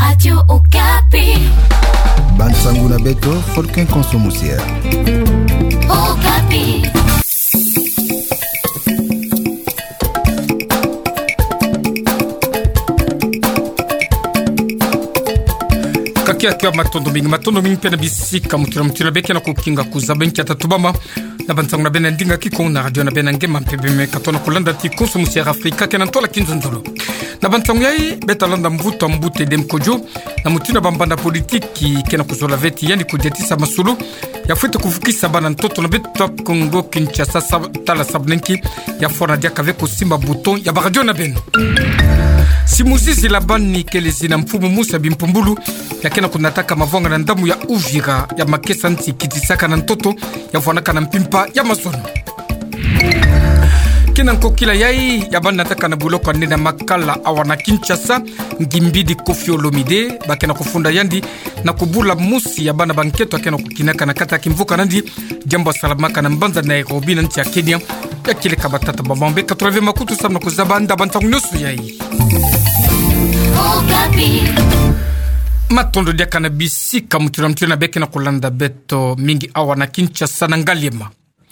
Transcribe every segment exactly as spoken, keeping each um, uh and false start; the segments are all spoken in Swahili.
Radio Okapi. Bansangu na beto, Folken Konsomusia. Okapi. Kakia kia matondo mingi matondo mingi pena bisika mutira mutira beke na kukinga kuzabenki atatubama na bansangu na bena ndinga kiko na radio na bena ngema mpebeme katona kulanda ti Konsomusia Afrika kena ntola kinzonzolo na bansangu yai beta landa mvuto mbute demkojo na mutina bambanda politiki kena kuzola veti yani kujatisa masulu ya fuite kufukisa bana ntoto na beta Kongo Kinshasa tala sabnenki ya fona dia kaveko simba buton ya baradio na bena simuzizi la bani kelezi na mfumu Musa Bimpumbulu ya kena kunataka mavonga na ndamu ya Uvira ya makesa nti kitisaka na ntoto ya fuanaka na mpimpa ya masono kena nkokila yai ya bani nataka na buloko nena makala awana Kinshasa ngimbidi Koffi Olomide bakena kufunda yandi na kubula musi ya bana banketo kena kukinaka na kata kimvuka nandi jambo salamaka na mbanza na Nairobi na nchi ya Kenya ya kile kabatata babambe katulave makutu samna kuzabanda bantangu nyosu yai Okapi. Matondo dia kanabisi kamutira mtira na beke na kulanda beto mingi awa na Kinshasa na Ngaliema.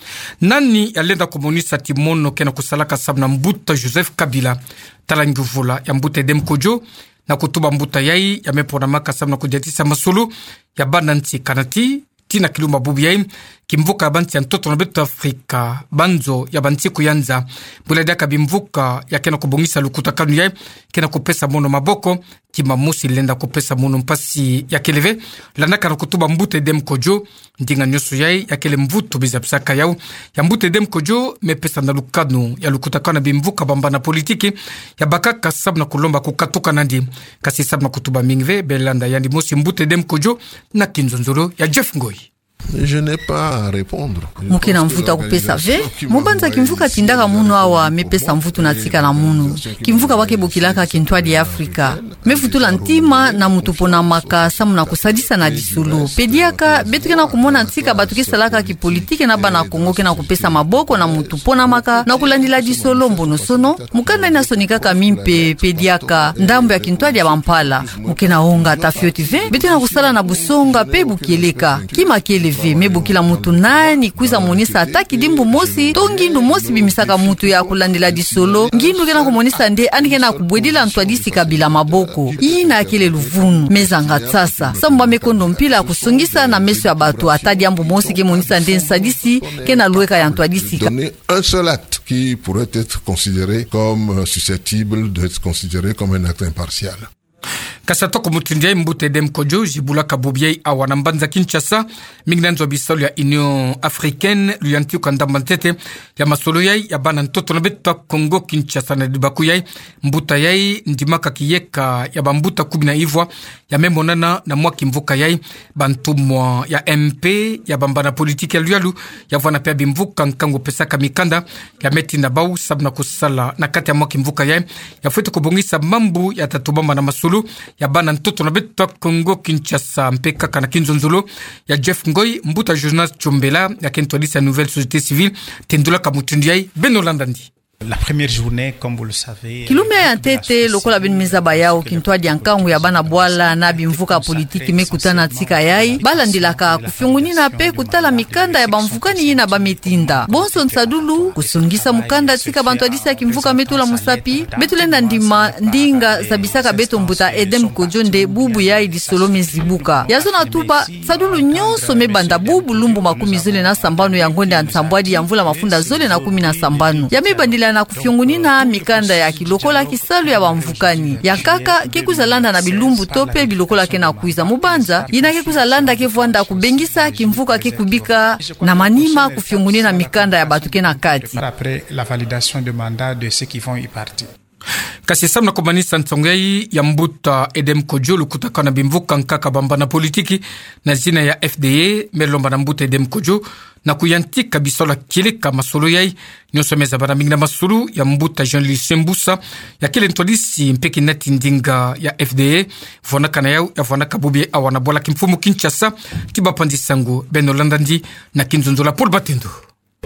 Nani yalenda komunisa timono kena kusalaka sabna mbuta Joseph Kabila tala nguvula ya mbute demkojo na kutuba mbuta yai ya mepona maka sabna kujatisa masulu ya banda nti kanati tina kiluma bubi yai kimvuka banti ya ntoto na beto Afrika banzo ya banti kuyanza bulada kabimvuka ya kena kubongisa lukuta kanu yai kena kupesa mono maboko kima musi lenda kupesa mono mpasi ya keleve lanaka na kutuba mbute demkojo ndinga nyosu yai ya kele mvuto bizapsaka yau ya mbute demkojo mepesa na lukanu ya lukuta kanu bimvuka bambana politiki ya bakaka sabna kulomba kukatuka nandi kasi sabna kutuba mingve belanda yandi musi mbute demkojo na kinzonzolo ya Jeff Ngoi. Je n'ai pas à répondre. Mukina mvuta kupesa ve mubanza kimvuka tindaka munu awa mepesa mvutu na tika na munu kimvuka wake bokilaka kintwadi Afrika mefutula ntima na mutupona maka samu na kusadisa na disulu pediaka betuke na kumona tika batuke salaka ki politike na bana Kongo ke na kupesa maboko na mutupona maka na kulandila disolo mbono sono mukanda ina sonika kamimpe pediaka ndambo ya kintwadi ya bampala mukina onga tafioti ve betuke na kusala na busonga pe bukieleka kima kele me bukila mutu nani kuiza monisa ataki dimbu mosi to ngindu mosi bimisaka mutu ya kulandila disolo ngindu kena kumonisa nde anikena kubwedila ntwadisi Kabila maboko ina akile luvunu mezanga tsasa samba mekondo mpila kusungisa na meso ya batu atadi ambu mosi ke monisa nde nsadisi kena lueka ya ntwadisi donner un seul acte qui pourrait être considéré comme susceptible d'être considéré comme un acte impartial. Kasatoko mutundia mbute demkojo jibula kabubiai awana mbanza Kinshasa mignanzo bisolo ya Union Africaine luyantiu kandambantete ya masolo yai ya bana ntoto na beto Kongo Kinshasa na dibaku yai mbuta yai ndimaka kiyeka ya bambuta kubina ivwa ya memonana na mwaki mvuka yai bantumwa ya M P ya bambana politiki ya luyalu ya vwana pia bimvuka nkango pesaka mikanda ya meti na bau sabna kusala na kati ya mwaki mvuka yai ya fuete kubongisa mambu ya tatubamba na masulu ya bana ntoto na beto Kongo Kinshasa mpeka kana kinzonzolo ya Jeff Ngoi mbuta Jonas Chombela ya kentolisa nouvelle société civile tendula kamutundiai Benolandandi. La première journée, comme vous le savez, Kilume ya tete lokola bin mizaba yao kintwadi yankangu ya bana bwala na bimvuka politiki mekutana tika yai bala ndilaka kufyunguni na pe kutala mikanda ya bamvukani yina bametinda bonso nsadulu kusungisa mukanda tika bantwadisi ya kimvuka metula musapi betulenda ndima ndinga zabisaka beto mbuta Edem Kojonde bubu yai disolo mezibuka yazona tuba sadulu nyonso mebanda bubu lumbu makumi zole na sambano ya ngonde ya nsambwadi ya mvula mafunda zole na kumi na sambano ya mebandila na kufyunguni na mikanda ya kilokola kisalu ya bamvukani ya kaka kekuzalanda na bilumbu tope bilokola kena kuiza mubanza ina kekuzalanda kevwanda kubengisa kimvuka kekubika na manima kufyunguni na mikanda ya batu kena kati après la validation de mandat de ceux qui vont y partir. Kasi samna kumanisa nsongei ya mbuta Edem Kojo kutaka na bimvuka nkaka bambana politiki na zina ya F D A melomba na mbuta Edem Kojo na kuyantika bisola kileka masolo yai nyosomeza bara mingina masulu ya mbuta Jean-Louis Mbusa ya kile ntolisi mpeki neti ndinga ya F D A vonaka na yau ya vonaka bubi awana bola kimfumu Kinshasa tiba pandisangu Benolandandi na Kinzonzola Paul Batendo.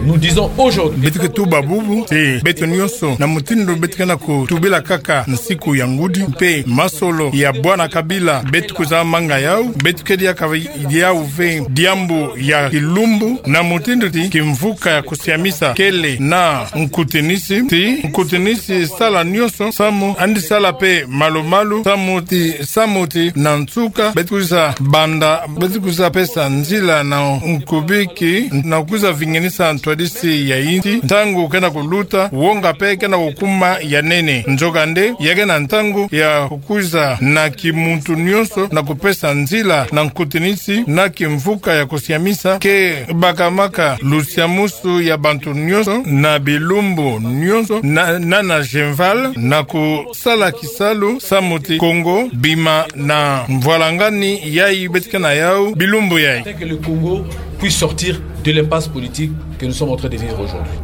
nous disons aujourd'hui betike tu babubu te beto nyonso na mutindo betike na kutubila kaka na siku ya ngudi mpe masolo ya bwana Kabila betike za manga yao betike dia kavidia uve diambu ya kilumbu na mutindo ti kimvuka ya kusiamisa kele na nkutenisi ti nkutenisi sala nyonso samu andi sala pe malumalu samu ti samu ti na ntuka betike za banda betike za pesa nzila na nkubiki na kuza vingenisa ntwadisi ya inti ntangu kena kuluta uonga pe kena kukuma ya nene njogande yake na ntangu ya kukuza na kimuntu nyonso na kupesa nzila na nkutinisi na kimvuka ya kusiamisa ke bakamaka lusiamusu ya bantu nyonso na bilumbu nyonso na na, na jenval na kusala kisalu samuti Kongo bima na mvwalangani yai betika na yao bilumbu yai que le Congo puisse sortir de l'impasse politique que nous sommes en train de vivre aujourd'hui.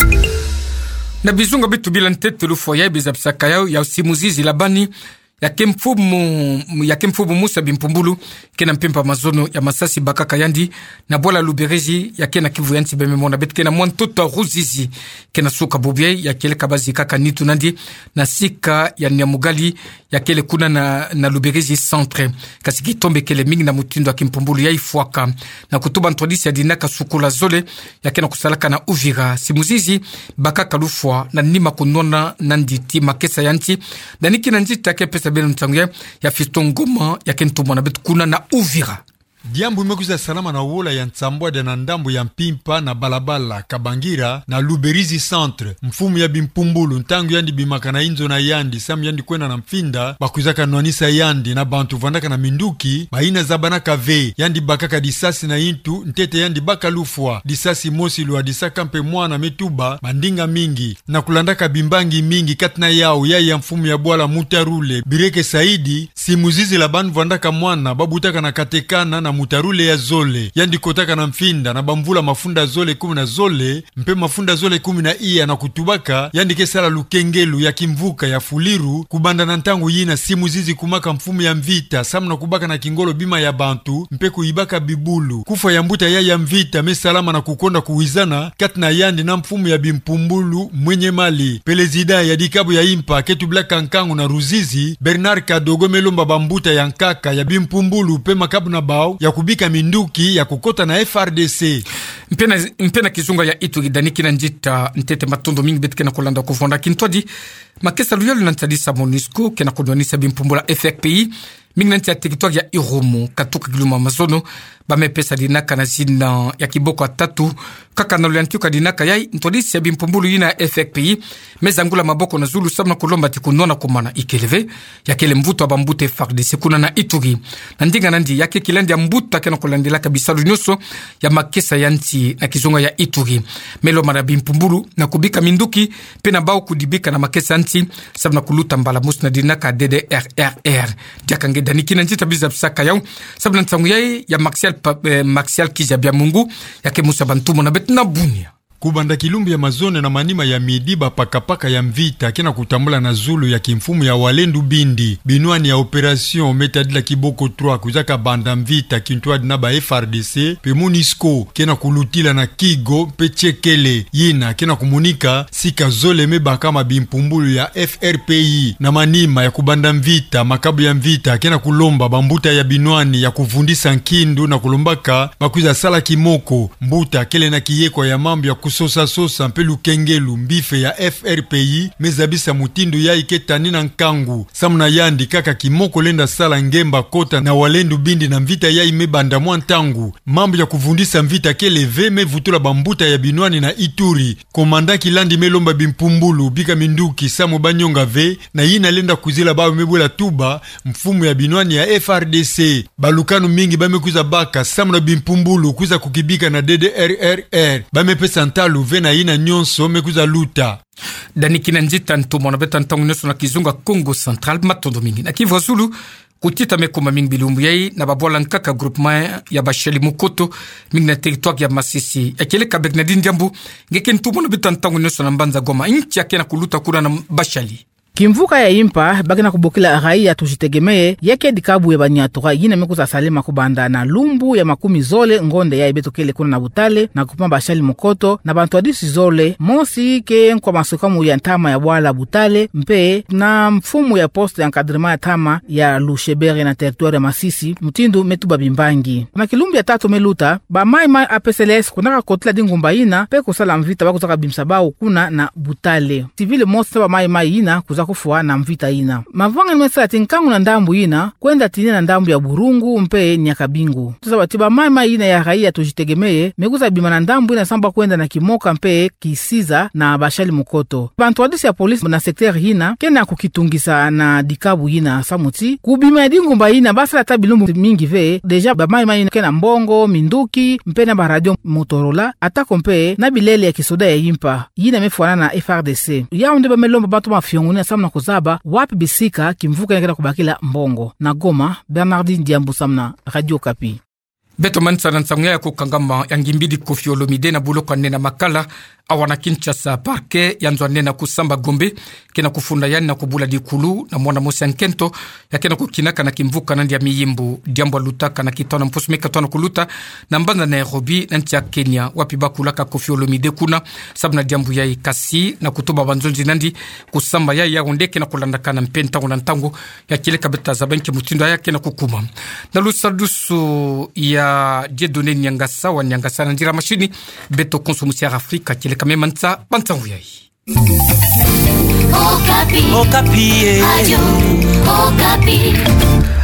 Na bizunga bitu bila ntete lufo ya bizabsaka yao ya simuzizi labani ya kemfumu ya kemfumu Musa Bimpumbulu kena mpempa mazono ya Masasi Bakaka Yandi na Bola Luberezi ya kena Kivu Yanti bememona bet kena mwantoto Ruzizi kena Suka Bobie ya kele Kabazi Kaka Nitu Nandi na Sika ya Nyamugali ya kele kuna na, na Luberezi Centre kasiki tombe kele mingi na mutindo ya Kimpumbulu ya Ifuaka na kutuba ntwadisi ya Dinaka Sukula Zole ya kena kusalaka na Uvira simuzizi Bakaka Lufwa na Nima Kunona Nanditi Makesa Yanti na Niki Nanjita ke pesa beno mtanguye ya Fistongoma ya kentumwa na betu kuna na Uvira. Diambu imekuza salama na wola ya Ntsambwa de na ndambu ya Mpimpa na Balabala Kabangira na Luberizi Centre mfumu ya Bimpumbulu ntangu yandi bimakana inzo na yandi samu yandi kwena na Mfinda bakuzaka nwanisa yandi na bantu vandaka na Minduki baina zabana kave yandi bakaka disasi na intu ntete yandi baka lufwa disasi mosi luwa disaka mpe mwana metuba mandinga mingi na kulandaka bimbangi mingi katina yao ya ya mfumu ya Bwala Mutarule Bireke Saidi simuzizi la bandu vandaka mwana babutaka na katekana na Mutarule ya Zole yandi kotaka na Mfinda na bamvula mafunda Zole kumi na Zole mpe mafunda Zole kumi na iya na kutubaka yandi kesala lukengelu ya kimvuka ya Fuliru kubanda na ntangu yina simuzizi kumaka mfumu ya Mvita samu na kubaka na kingolo bima ya bantu mpe kuibaka bibulu kufa ya mbuta ya ya Mvita mesalama na kukonda kuwizana katina yandi na mfumu ya Bimpumbulu mwenye mali pelezida ya dikabu ya impa ketubla kankangu na Ruzizi Bernard Kadogo melomba bambuta ya nkaka ya Bimpumbulu pe makabu na bao ya kubika Minduki ya kukota na F R D C mpena mpena kizunga ya Ituri daniki na njita ntete matondo mingi betike na kulanda kufonda kintwadi makesa luyalo na ntadisa Monisco kena kudwanisa Bimpumbula F R P I mingi nanti ya territoire ya Irumu katuka kiluma mazono bame pesa dinaka na zina ya kiboko atatu kaka na luyantiuka dinaka yai ntodisi ya Bimpumbulu yina F R P I mezangula maboko na Zulu sabna kulomba tikunona kumana ikeleve ya kele mvuto wa bambute F R D C kuna na Ituri na ndinga nandi yake kilandi ya mbuta kena kulandela kabisa lunyoso ya makesa yanti na kizunga ya Ituri melo mara Bimpumbulu na kubika Minduki pena bao kudibika na makesa yanti sabna kuluta mbala musu na dinaka D D R R R diakange daniki na njita biza psaka yao sabna ntangu yai ya Maxial eh, Maxial Kizabia Mungu yake Musa Bantumo na betina bunia kubanda kilumbi ya mazone na manima ya midiba pakapaka ya Mvita kena kutambula na Zulu ya kimfumu ya Walendu Bindi binwani ya operation metadila kiboko trois kuzaka banda Mvita kintuadi na ba F R D C pe Monisco kena kulutila na Kigo pe Chekele yina kena kumunika sika Zole meba kama Bimpumbulu ya F R P I na manima ya kubanda Mvita makabu ya Mvita kena kulomba bambuta ya binwani ya kuvundisa nkindu na kulombaka bakuza sala kimoko mbuta kele na kiyekwa ya mambo ya sosa sosa mpe lukengelu mbife ya F R P I mezabisa mutindu ya iketani na nkangu samuna yandi kaka kimoko lenda sala ngemba kota na Walendu Bindi na Mvita ya imebanda mwa ntangu mambo ya kuvundisa Mvita keleve mevutula bambuta ya binwani na Ituri komanda kilandi melomba Bimpumbulu bika Minduki samu banyonga ve na yina lenda kuzila bao mebula tuba mfumu ya binwani ya F R D C balukanu mingi bamekuza baka samu na Bimpumbulu kuza kukibika na D D R R R bamepesa luvena ina nyonso mekuza luta daniki na njita ntumo na beta ntangu nyonso na kizunga Congo Central matondo mingi na Kivu Zulu kutita mekoma mingi bilumbu yai na babola nkaka groupement ya Bashali Mukoto mingi na territoire ya Masisi akele ka Bernardine Diambu ngeke ntumo na beta ntangu nyonso na Mbanza Goma inchi yake na kuluta kuna na Bashali Kimvuka ya impa bakina kubokila raia tujitegemee yake dikabu ya banyatura yine mekuza salema kubanda na lumbu ya makumi zole ngonde ya ibeto kele kuna na butale na kupamba shali mokoto na bantu adisi zole mosi ke kwa masokamu ya ntama ya wala butale mpe na mfumu ya poste ya nkadrema ya tama ya Lushebere na territoire ya Masisi mtindu metuba bimbangi na kilumbi ya tatu meluta ba mai mai A P C L S kunaka kotila dingumba ina pe kusala mvita bakuzaka bimsabao kuna na butale civile mosi ba mai mai ina kuza kufua na mvita ina mavanga nimesala tinkangu na ndambu ina kwenda tine na ndambu ya Burungu mpe Nyakabingu tusaba tiba mai mai ina ya raia tujitegemee mekuza bima na ndambu ina samba kwenda na Kimoka mpe Kisiza na Bashali Mukoto bantu adisi ya polisi na sekter ina kena kukitungisa na dikabu ina samuti kubima dingumba ina basa ata bilumbu mingi ve deja ba mai mai kena mbongo minduki mpe na ba radio Motorola atako mpe na bilele ya kisoda ya impa yina mefuana na F R D C yaunde ba melomba bantu mafiongu na samna kuzaba wapi bisika kimvuka ngera kubakila mbongo na Goma. Bernardine Diambu Samna, Radio Kapi. Beto Mansana nsangya ya kukangama yangimbidi Koffi Olomide na buloka nena makala awana Kinshasa parke yanzwa nena kusamba Gombe kena kufunda yani na kubula dikulu na mwana mosi ankento ya kena kukinaka na kimvuka nandi ya miyimbu diambo lutaka na kitona mpusumeka tona kuluta na mbanda Nairobi na nchi ya Kenya wapi bakulaka Koffi Olomide kuna sabu na diambu ya ikasi na kutuba banzonzi nandi kusamba ya ya ondeke na kulandaka na mpenta unantango ya kile kabeta za benki mutindo ya kena kukuma na lusadusu ya Dieudonné Nyangasa wa Nyangasa na njira mashini Beto Konsumusi ya Afrika kile kame mansa bantangu yai Okapi Okapi Okapi